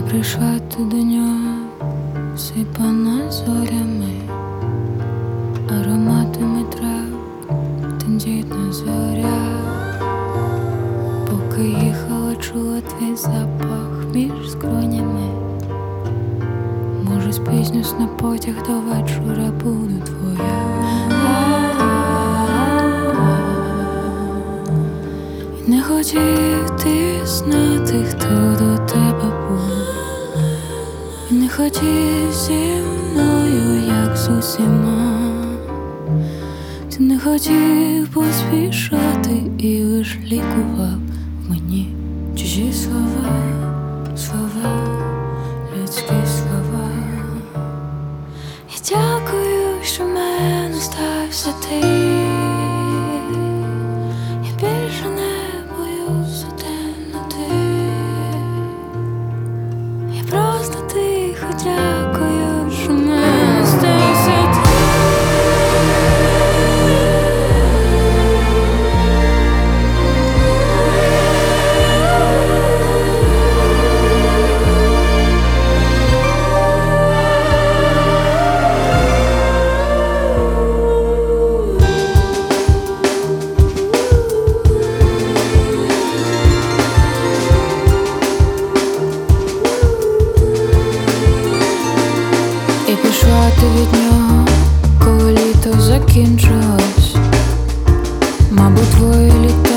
Прийшла ти до нього, сипана зорями, ароматами трав, тендітна зоря. Поки їхала, чула твій запах між скронями. Може, спізнюсь на потяг, до вечора буду твоя. І не хотів ти знати, хто до тебе був. І не хотів зі мною, як з усіма. Ти не хотів поспішати і лиш лікував мені чужі слова, слова, людські слова. Я дякую, що в мене стався ти. Я більше не боюся темноти. Я просто тихо дякую, що в мене стався ти. І пішла ти від нього, коли літо закінчилось. Мабуть, твоє літо